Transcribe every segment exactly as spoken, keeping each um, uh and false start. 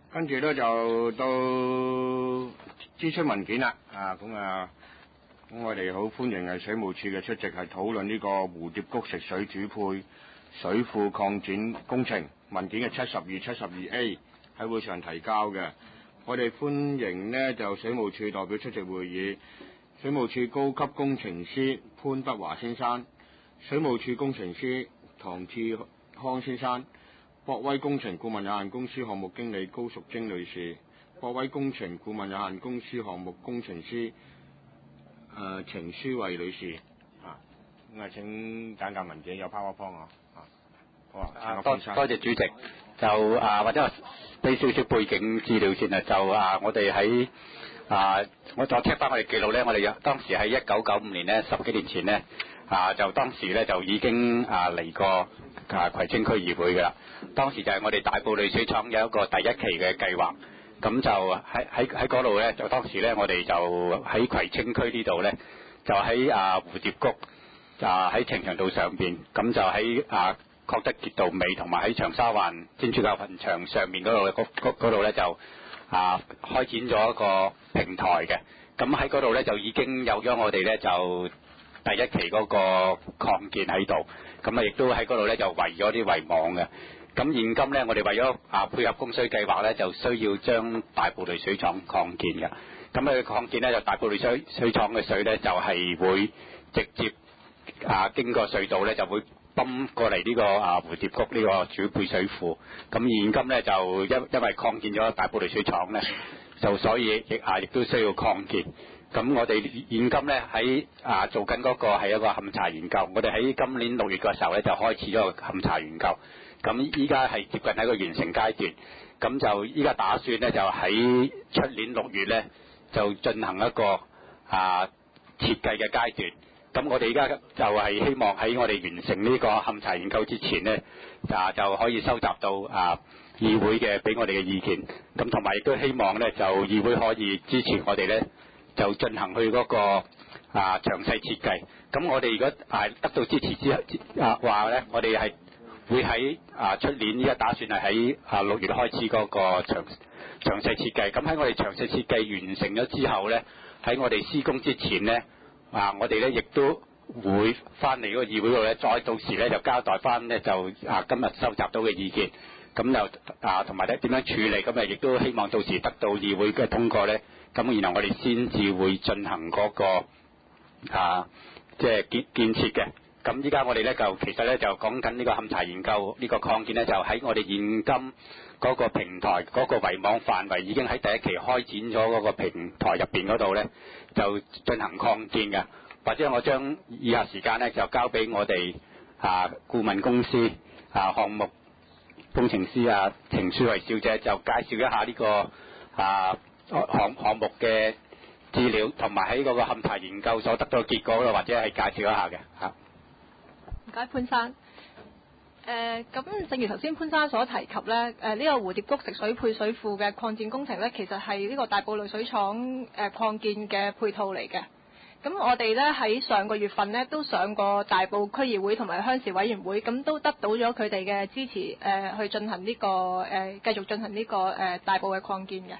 跟住咧就到支出文件啦，啊咁啊，咁我哋好歡迎係水務署嘅出席，係討論呢個蝴蝶谷食水主配水庫擴展工程文件嘅七十二、七十二 A 喺會上提交嘅。我哋歡迎呢就水務署代表出席會議，水務署高級工程師潘德華先生，水務署工程師唐志康先生，博威工程顧問有限公司項目經理高淑貞女士，博威工程顧問有限公司項目工程師誒程書慧女士。啊，咁啊請簡介文件有 PowerPoint 啊。好啊， 多多謝主席。就啊，或者俾少少背景資料先啊。就啊，我哋喺啊，我再 check 翻我哋記錄咧，我哋有當時喺一九九五年咧，十幾年前咧啊，就當時咧就已經啊嚟過啊葵青區議會㗎啦。當時就係我哋大埔濾水廠有一個第一期嘅計劃，咁就喺喺喺嗰度咧，就當時咧我哋就喺葵青區呢度咧，就喺啊蝴蝶谷啊喺呈祥道上邊，咁就喺啊確德傑道尾同埋喺長沙灣天主教墳場上面嗰度嗰嗰度咧就啊開展咗一個平台嘅，咁喺嗰度咧就已經有咗我哋咧就第一期嗰個擴建喺度，咁啊亦都喺嗰度咧就圍咗啲圍網嘅。咁現今咧，我哋為咗啊配合供水計劃咧，就需要將大埔濾水廠擴建嘅。咁佢擴建咧，就大埔濾水水廠嘅水咧，就係、是、會直接啊經過隧道咧，就會泵過嚟呢個啊蝴蝶谷呢個主配水庫。咁現今咧就因因為擴建咗大埔濾水廠咧，就所以亦啊亦都需要擴建。咁我哋現今咧喺啊做緊嗰個係一個勘查研究，我哋喺今年六月嘅時候咧就開始咗個勘查研究。咁依家係接近喺個完成階段，咁就依家打算咧就喺出年六月咧就進行一個啊設計嘅階段。咁我哋依家就係希望喺我哋完成呢個勘查研究之前咧，啊就可以收集到啊議會嘅俾我哋嘅意見。咁同埋亦都希望咧就議會可以支持我哋咧就進行去嗰個啊詳細設計。咁我哋如果係得到支持之啊話咧，我哋係會喺啊出年依家打算係喺啊六月開始嗰個詳詳細設計。咁喺我哋詳細設計完成咗之後咧，喺我哋施工之前咧，啊我哋咧亦都會翻嚟嗰個議會度咧，再到時咧就交代翻咧就啊今日收集到嘅意見。咁就啊同埋咧點樣處理，咁啊亦都希望到時得到議會嘅通過咧，咁然後我哋先至會進行嗰個啊即係建建設嘅。咁依家我哋咧就其實咧就講緊呢個勘查研究呢個擴建咧，就喺我哋現今嗰個平台嗰個圍網範圍已經喺第一期開展咗嗰個平台入邊嗰度咧，就進行擴建嘅。或者我將以下時間咧就交俾我哋啊顧問公司啊項目工程師啊程書慧小姐就介紹一下呢個啊項項目嘅資料，同埋喺嗰個勘查研究所得到嘅結果咯，或者係介紹一下嘅嚇。 唔該潘生。誒咁，正如頭先潘生所提及咧，誒、呃、呢、這個蝴蝶谷食水配水庫嘅擴建工程咧，其實係呢個大埔濾水廠誒、呃、擴建嘅配套嚟嘅。咁我哋咧喺上個月份咧都上過大埔區議會同埋鄉事委員會，咁都得到咗佢哋嘅支持，誒、呃、去進行呢、這個誒、呃、繼續進行呢、這個誒、呃、大埔嘅擴建嘅。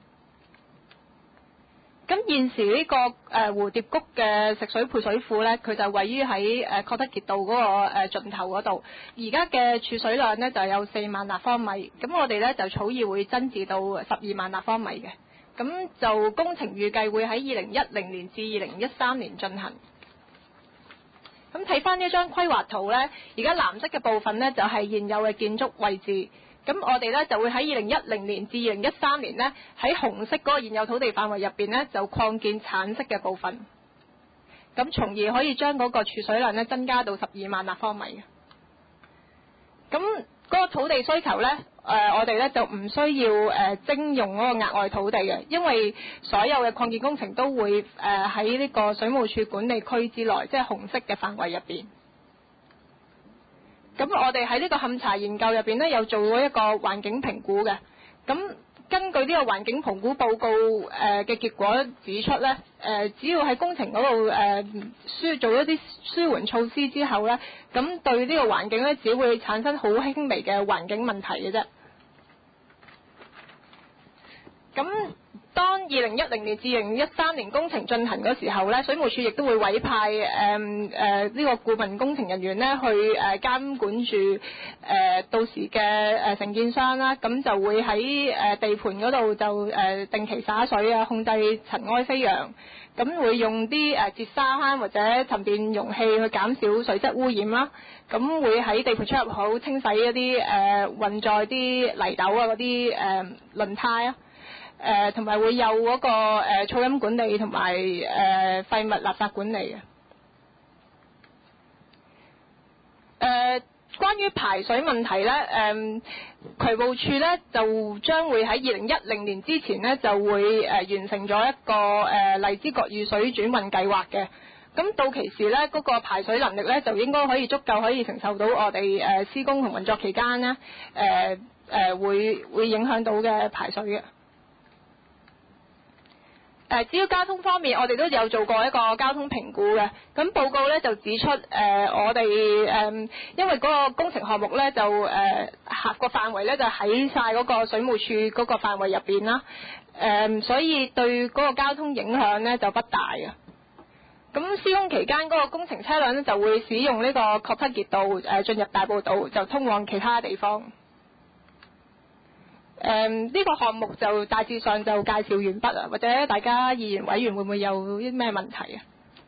咁現時呢、這個誒、呃、蝴蝶谷嘅食水配水庫咧，佢就位於喺誒確德傑道嗰、那個誒、呃、盡頭嗰度。而家嘅儲水量咧就有四萬立方米，咁我哋咧就草擬會增至到十二萬立方米嘅。咁就工程預計會喺二零一零年至二零一三年進行。咁睇翻呢張規劃圖咧，而家藍色嘅部分咧就係、是、現有嘅建築位置。咁我哋咧就會喺二零一零年至二零一三年咧喺紅色嗰個現有土地範圍入邊咧就擴建橙色嘅部分。咁從而可以將嗰個儲水量咧增加到十二萬立方米嘅。咁嗰個土地需求咧，誒、呃、我哋咧就唔需要誒徵用嗰個額外土地嘅，因為所有嘅擴建工程都會誒喺呢個水務署管理區之內，即係紅色嘅範圍入邊。咁我哋喺呢個勘查研究入邊咧，有做咗一個環境評估嘅。咁根據呢個環境評估報告誒嘅結果指出咧，誒、呃、只要喺工程嗰度誒舒做一啲舒緩措施之後咧，咁對呢個環境咧只會產生好輕微嘅環境問題嘅啫。 咁當二零一零年至二零一三年工程進行嗰時候咧，水務署亦都會委派誒誒呢個顧問工程人員咧去誒、呃、監管住誒、呃、到時嘅誒承建商啦，咁就會喺誒、呃、地盤嗰度就誒、呃、定期灑水啊，控制塵埃飛揚，咁會用啲誒截沙坑或者沉澱容器去減少水質污染啦，咁會喺地盤出入口清洗一啲誒、呃、運載啲泥豆啊嗰啲誒輪胎啊。誒同埋會有嗰、那個誒、呃、噪音管理同埋誒廢物垃圾管理嘅。誒、呃、關於排水問題咧，誒、呃、渠務署咧就將會喺二零一零年之前咧就會誒、呃、完成咗一個誒、呃、荔枝角雨水轉運計劃嘅。咁到期時咧，嗰、那個排水能力咧就應該可以足夠可以承受到我哋誒、呃、施工同運作期間咧誒誒會會影響到嘅排水嘅。誒，至於交通方面，我哋都有做過一個交通評估嘅。咁報告咧就指出，誒、呃、我哋誒、呃、因為嗰個工程項目咧就誒合個範圍咧就喺晒嗰個水務署嗰個範圍入邊啦。誒、呃，所以對嗰個交通影響咧就不大嘅。咁施工期間嗰個工程車輛咧就會使用呢個確德傑道誒進入大埔道，就通往其他地方。誒、嗯、呢、這個項目就大致上就介紹完畢啦，或者大家議員委員會唔會有啲咩問題啊？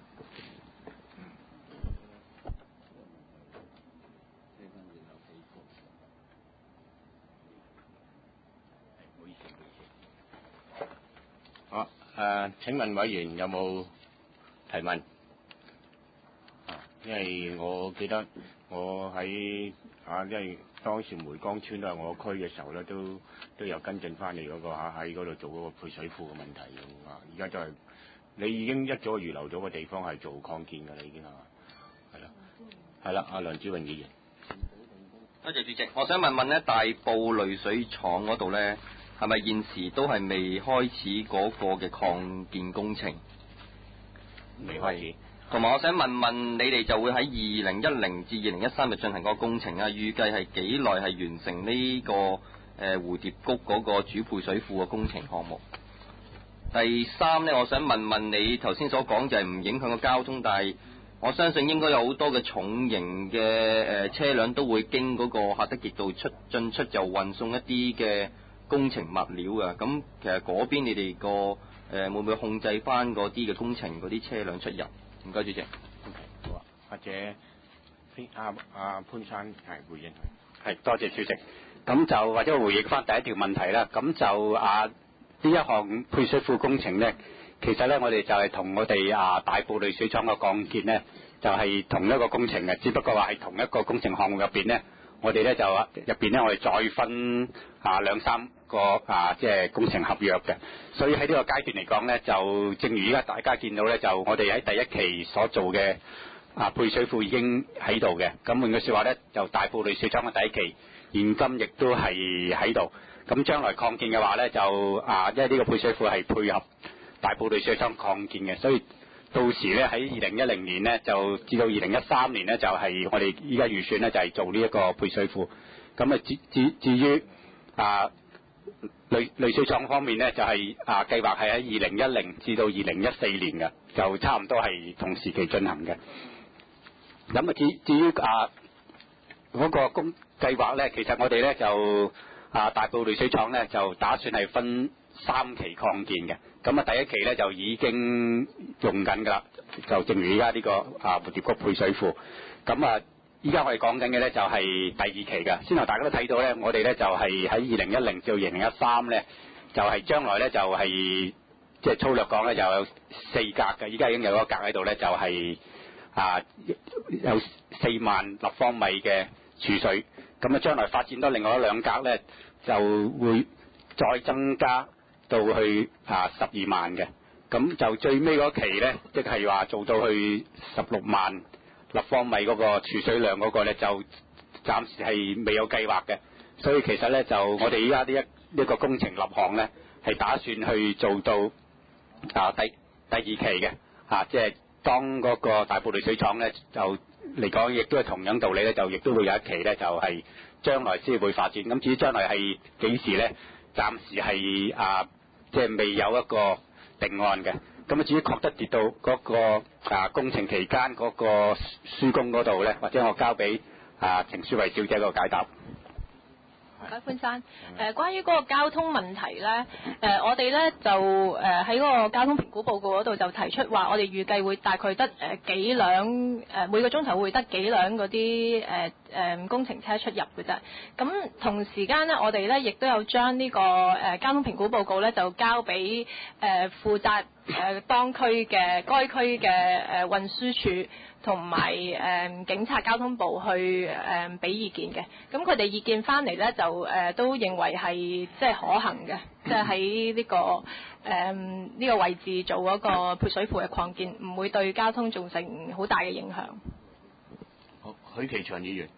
好，誒、呃，請問委員有冇提問？啊，因為我記得我喺啊，因為當時梅崗村都係我區嘅時候咧，都都有跟進翻嚟嗰個嚇喺嗰度做嗰個配水庫嘅問題嘅啊！而家就係、是、你已經一早預留咗個地方係做擴建㗎啦，已經係嘛？係啦，係啦，阿梁子穎議員。 多謝主席，我想問問咧，大埔濾水廠嗰度咧，係咪現時都係未開始嗰個嘅擴建工程？ 未開始。 同埋我想問問你哋就會喺二零一零至二零一三日進行個工程啊，預計係幾耐係完成呢、這個誒、呃、蝴蝶谷嗰個主配水庫嘅工程項目？第三呢，我想問問你頭先所講就係唔影響個交通，但係我相信應該有好多嘅重型嘅誒、呃、車輛都會經嗰個喀德傑道出進出，就運送一啲嘅工程物料啊。咁其實嗰邊你哋個誒會唔會控制翻嗰啲嘅工程嗰啲車輛出入？唔該，主席。 好啊，或者阿阿潘生係回應佢。 係，多謝主席。咁就或者回應翻第一條問題啦。咁就啊呢一項配水庫工程咧，其實咧我哋就係同我哋啊大埔濾水廠嘅擴建咧，就係、是、同一個工程嘅，只不過話係同一個工程項目入邊咧，我哋咧就入邊咧我哋再分啊兩三個啊即係、就是、工程合約嘅，所以喺呢個階段嚟講咧，就正如而家大家見到咧，就我哋喺第一期所做嘅啊配水庫已經喺度嘅。咁換句説話咧，就大埔濾水廠嘅第一期現今亦都係喺度。咁將來擴建嘅話咧，就啊因為呢個配水庫係配合大埔濾水廠擴建嘅，所以到時咧喺二零一零年咧就至到二零一三年咧就係、是、我哋依家預算咧就係、是、做呢一個配水庫。咁啊至至至於啊濾濾水廠方面咧，就係、是、啊計劃係喺二零一零至到二零一四年嘅，就差唔多係同時期進行嘅。咁啊至至於啊嗰、那個工計劃咧，其實我哋咧就啊大埔濾水廠咧就打算係分三期擴建嘅。咁啊第一期咧就已經用緊㗎啦，就正如而家呢個啊蝴蝶谷配水庫。咁啊依家我哋講緊嘅咧就係第二期嘅。先頭大家都睇到咧，我哋咧就係喺二零一零至到二零一三咧，就係、是、將來咧就係即係粗略講咧就有四格嘅。依家已經有一個格喺度咧，就係、是、啊有四萬立方米嘅儲水。咁啊將來發展多另外一兩格咧，就會再增加到去啊十二萬嘅。咁就最尾嗰期咧，即係話做到去十六萬立方米嗰個儲水量嗰個咧，就暫時係未有計劃嘅。所以其實咧，就我哋依家呢一呢個工程立項咧，係打算去做到啊第第二期嘅啊，即係當嗰個大埔濾水廠咧就嚟講，亦都係同樣道理咧，就亦都會有一期咧，就係、是、將來先會發展。咁至於將來係幾時咧？暫時係啊即係未有一個定案嘅。咁啊，至於確德跌到嗰個啊工程期間嗰個施工嗰度咧，或者我交俾啊程書慧小姐個解答。 唔該，潘生。誒、呃，關於嗰個交通問題咧，誒、呃，我哋咧就誒喺嗰個交通評估報告嗰度就提出話，我哋預計會大概得誒、呃、幾輛誒、呃、每個鐘頭會得幾輛嗰啲誒誒工程車出入嘅啫。咁同時間咧，我哋咧亦都有將呢、這個誒、呃、交通評估報告咧就交俾誒、呃、負責誒、呃、當區嘅該區嘅誒運輸署同埋誒警察交通部去誒俾、呃、意見嘅。咁佢哋意見翻嚟咧就誒、呃、都認為係即係可行嘅，即係喺呢個誒呢、呃這個位置做嗰個配水庫嘅擴建，唔會對交通造成好大嘅影響。 好，許其祥議員。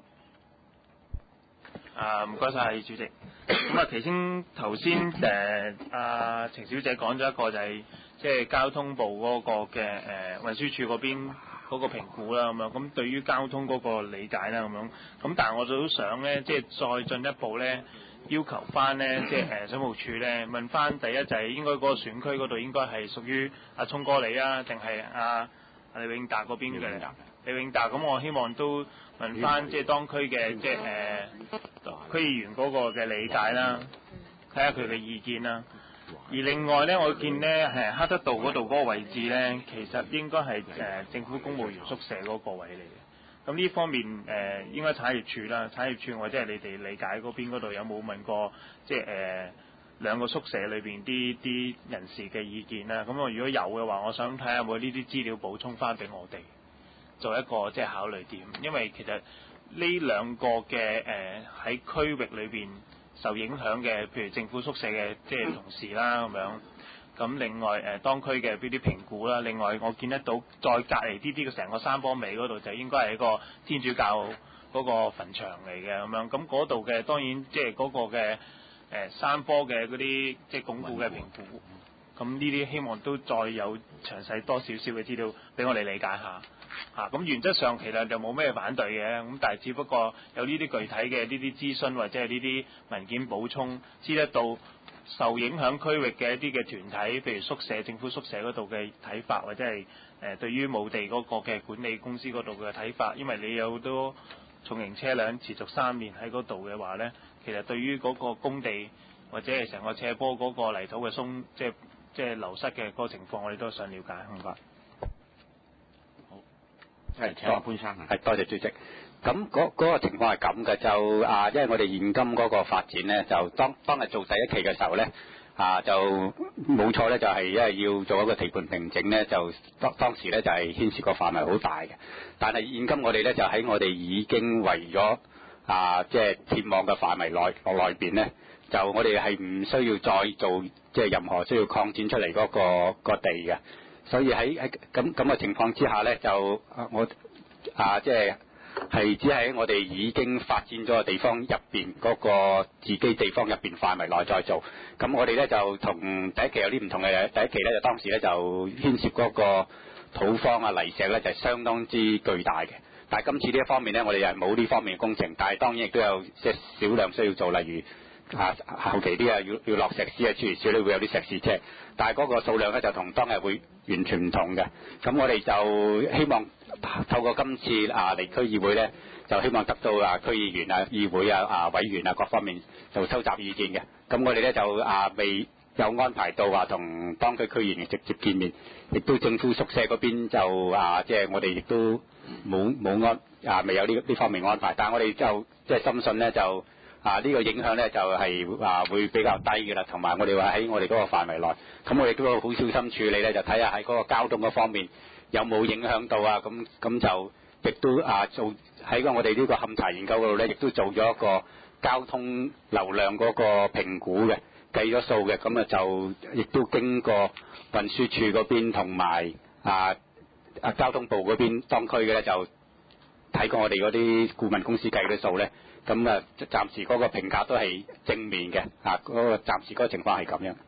啊，唔該晒主席。咁啊，其先頭先誒阿程小姐講咗一個就係即係交通部嗰個嘅誒、呃、運輸署嗰邊嗰個評估啦，咁樣咁對於交通嗰個理解啦，咁樣咁但係我都想咧，即係再進一步咧，要求翻咧，即係誒水務署咧問翻第一就係應該嗰個選區嗰度應該係屬於阿聰哥你啊，定係阿阿李永達嗰邊嘅？李永達，咁我希望都問翻即係當區嘅即係誒區議員嗰個嘅理解啦，睇下佢嘅意見啦。而另外咧，我見咧係黑德道嗰度嗰個位置咧，其實應該係誒政府公務員宿舍嗰個位嚟嘅。咁呢方面誒、呃、應該產業署啦，產業署或者係你哋理解嗰邊嗰度有冇問過即係誒、呃、兩個宿舍裏邊啲啲人士嘅意見啦？咁我如果有嘅話，我想睇下有冇呢啲資料補充翻俾我哋。做一個即係考慮點，因為其實呢兩個嘅誒喺區域裏邊受影響嘅，譬如政府宿舍嘅即係同事啦咁樣，咁另外誒、呃、當區嘅邊啲評估啦，另外我見得到再隔離啲啲嘅成個山坡尾嗰度就應該係一個天主教嗰個墳場嚟嘅咁樣，咁嗰度嘅當然即係嗰個嘅誒、呃、山坡嘅嗰啲即係鞏固嘅評估，咁呢啲希望都再有詳細多少少嘅資料俾我哋理解下。嚇，咁、啊、原則上其實就冇咩反對嘅，咁但係只不過有呢啲具體嘅呢啲諮詢或者係呢啲文件補充，知得到受影響區域嘅一啲嘅團體，譬如宿舍、政府宿舍嗰度嘅睇法，或者係誒、呃、對於墓地嗰個嘅管理公司嗰度嘅睇法，因為你有好多重型車輛持續三年喺嗰度嘅話咧，其實對於嗰個工地或者係成個斜坡嗰個泥土嘅鬆，即係即係流失嘅嗰個情況，我哋都想了解，唔該。 係，請潘生係多謝主席。咁嗰嗰個情況係咁嘅，就啊，因為我哋現今嗰個發展咧，就當當日做第一期嘅時候咧，啊就冇錯咧，就係因為要做一個地盤平整咧，就當當時咧就係牽涉個範圍好大嘅。但係現今我哋咧就喺我哋已經為咗啊，即係鐵網嘅範圍內內邊咧，就我哋係唔需要再做即係任何需要擴展出嚟嗰個個地嘅。所以喺喺咁咁嘅情況之下咧，就我啊即係係只係喺我哋已經發展咗嘅地方入邊嗰個自己地方入邊範圍內再做。咁我哋咧就同第一期有啲唔同嘅。第一期咧就當時咧就牽涉嗰個土方啊泥石咧就係相當之巨大嘅。但係今次呢一方面咧，我哋又冇呢方面嘅工程，但係當然亦都有即係少量需要做，例如。啊，後期啲啊要要落石屎啊，諸如此類會有啲石屎車，但係嗰個數量咧就同當日會完全唔同嘅。咁我哋就希望透過今次啊嚟區議會咧，就希望得到啊區議員啊、議會啊、啊委員啊各方面就收集意見嘅。咁我哋咧就啊未有安排到話同當區區議員直接見面，亦都政府宿舍嗰邊就啊即係、就是、我哋亦都冇冇安啊未有呢呢方面安排，但係我哋就即係、就是、深信咧就。啊！呢、這個影響咧就係、是、啊會比較低嘅啦，同埋我哋話喺我哋嗰個範圍內，咁我哋都好小心處理咧，就睇下喺嗰個交通嗰方面有冇影響到啊！咁咁就亦都啊做喺個我哋呢個勘查研究嗰度咧，亦都做咗一個交通流量嗰個評估嘅，計咗數嘅，咁啊就亦都經過運輸署嗰邊同埋啊啊交通部嗰邊當區嘅咧，就睇過我哋嗰啲顧問公司計嘅數咧。咁啊，暫時嗰個評價都係正面嘅，啊，嗰、那個暫時嗰個情況係咁樣。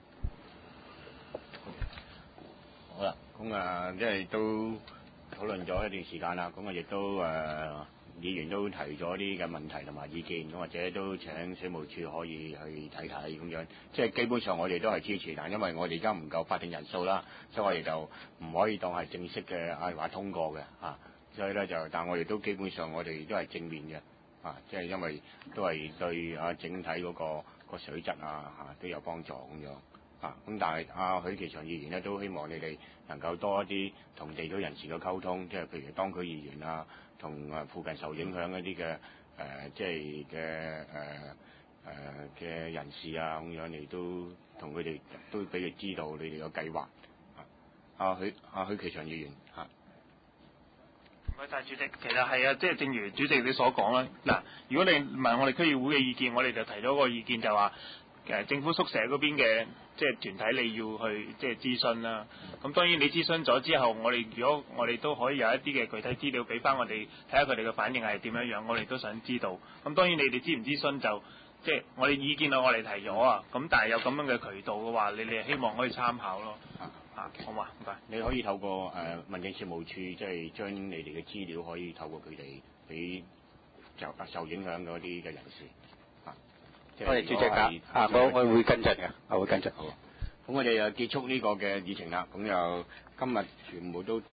好啦，咁啊，即係都討論咗一段時間啦，咁啊，亦都誒議員都提咗啲嘅問題同埋意見，咁或者都請水務署可以去睇睇咁樣。即係基本上我哋都係支持，但因為我哋而家唔夠法定人數啦，所以我哋就唔可以當係正式嘅啊話通過嘅啊。所以咧就，但我哋都基本上我哋都係正面嘅啊，即係因為都係對啊整體嗰個個水質啊嚇都有幫助咁樣。啊，咁但係阿許其祥議員咧都希望你哋能夠多一啲同地區人士嘅溝通，即係譬如當區議員啊，同誒附近受影響一啲嘅誒，即係嘅誒誒嘅人士啊，咁樣你都同佢哋都俾佢知道你哋嘅計劃。啊，阿許阿許其祥議員嚇。 唔該晒主席，其實係啊，即係正如主席你所講啦。嗱，如果你問我哋區議會嘅意見，我哋就提咗個意見就話。誒政府宿舍嗰邊嘅即係團體你要去即係諮詢啦。咁當然你諮詢咗之後，我哋如果我哋都可以有一啲嘅具體資料俾翻我哋睇下佢哋嘅反應係點樣樣，我哋都想知道。咁當然你哋諮唔諮詢就即係我哋意見啊，我哋提咗啊。咁但係有咁樣嘅渠道嘅話，你哋希望可以參考咯。啊啊，好嘛，唔該。 你可以透過誒、呃、民政事務處，即係將你哋嘅資料可以透過佢哋俾就受影響嗰啲嘅人士。 多謝主席啊！啊，我我會跟進嘅，我會跟進。 好，咁我哋就結束呢個嘅議程啦。咁就今日全部都。